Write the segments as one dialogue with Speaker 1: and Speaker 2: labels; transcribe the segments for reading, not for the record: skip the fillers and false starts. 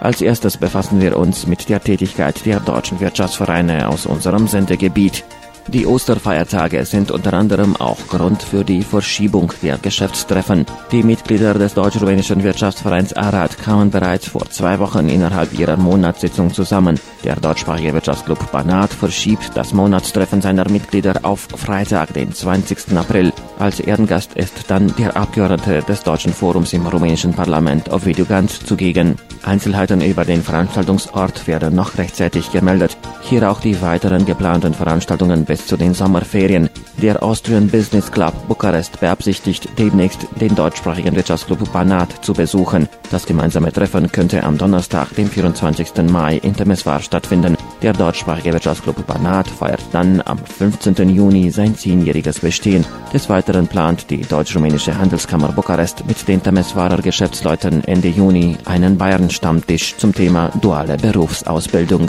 Speaker 1: Als erstes befassen wir uns mit der Tätigkeit der deutschen Wirtschaftsvereine aus unserem Sendegebiet. Die Osterfeiertage sind unter anderem auch Grund für die Verschiebung der Geschäftstreffen. Die Mitglieder des deutsch-rumänischen Wirtschaftsvereins ARAD kamen bereits vor 2 Wochen innerhalb ihrer Monatssitzung zusammen. Der deutschsprachige Wirtschaftsclub Banat verschiebt das Monatstreffen seiner Mitglieder auf Freitag, den 20. April. Als Ehrengast ist dann der Abgeordnete des Deutschen Forums im rumänischen Parlament, Ovidiu Ganz, zugegen. Einzelheiten über den Veranstaltungsort werden noch rechtzeitig gemeldet. Hier auch die weiteren geplanten Veranstaltungen bis zu den Sommerferien. Der Austrian Business Club Bukarest beabsichtigt, demnächst den deutschsprachigen Wirtschaftsclub Banat zu besuchen. Das gemeinsame Treffen könnte am Donnerstag, dem 24. Mai in Temesvar stattfinden. Der deutschsprachige Wirtschaftsclub Banat feiert dann am 15. Juni sein 10-jähriges Bestehen. Des Weiteren plant die deutsch-rumänische Handelskammer Bukarest mit den Temesvarer Geschäftsleuten Ende Juni einen Bayern-Stammtisch zum Thema duale Berufsausbildung.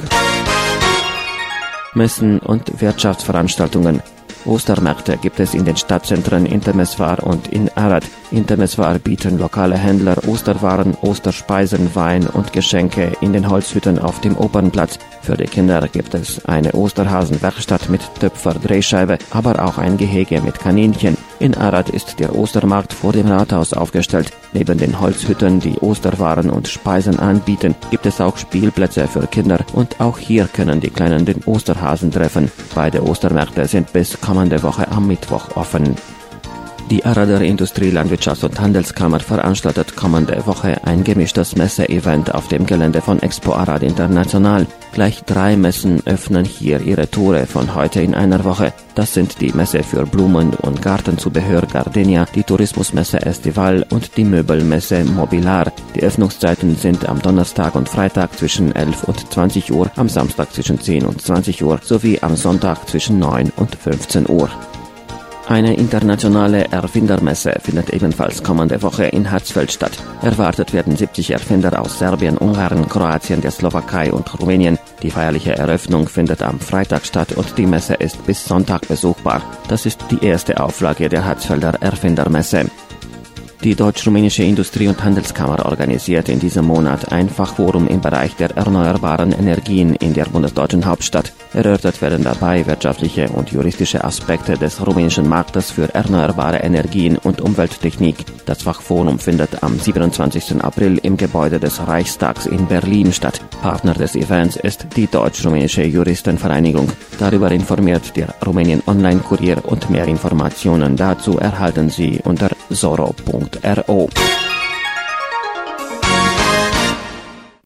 Speaker 1: Messen und Wirtschaftsveranstaltungen. Ostermärkte gibt es in den Stadtzentren in Temesvar und in Arad. In Temesvar bieten lokale Händler Osterwaren, Osterspeisen, Wein und Geschenke in den Holzhütten auf dem Opernplatz. Für die Kinder gibt es eine Osterhasenwerkstatt mit Töpfer-Drehscheibe, aber auch ein Gehege mit Kaninchen. In Arad ist der Ostermarkt vor dem Rathaus aufgestellt. Neben den Holzhütten, die Osterwaren und Speisen anbieten, gibt es auch Spielplätze für Kinder und auch hier können die Kleinen den Osterhasen treffen. Beide Ostermärkte sind bis kommende Woche am Mittwoch offen. Die Arader Industrie-, Landwirtschafts- und Handelskammer veranstaltet kommende Woche ein gemischtes Messe-Event auf dem Gelände von Expo Arad International. Gleich 3 Messen öffnen hier ihre Tore von heute in einer Woche. Das sind die Messe für Blumen- und Gartenzubehör Gardenia, die Tourismusmesse Estival und die Möbelmesse Mobilar. Die Öffnungszeiten sind am Donnerstag und Freitag zwischen 11 und 20 Uhr, am Samstag zwischen 10 und 20 Uhr sowie am Sonntag zwischen 9 und 15 Uhr. Eine internationale Erfindermesse findet ebenfalls kommende Woche in Hatzfeld statt. Erwartet werden 70 Erfinder aus Serbien, Ungarn, Kroatien, der Slowakei und Rumänien. Die feierliche Eröffnung findet am Freitag statt und die Messe ist bis Sonntag besuchbar. Das ist die erste Auflage der Hatzfelder Erfindermesse. Die deutsch-rumänische Industrie- und Handelskammer organisiert in diesem Monat ein Fachforum im Bereich der erneuerbaren Energien in der bundesdeutschen Hauptstadt. Erörtert werden dabei wirtschaftliche und juristische Aspekte des rumänischen Marktes für erneuerbare Energien und Umwelttechnik. Das Fachforum findet am 27. April im Gebäude des Reichstags in Berlin statt. Partner des Events ist die deutsch-rumänische Juristenvereinigung. Darüber informiert der Rumänien Online-Kurier und mehr Informationen dazu erhalten Sie unter soro.ro.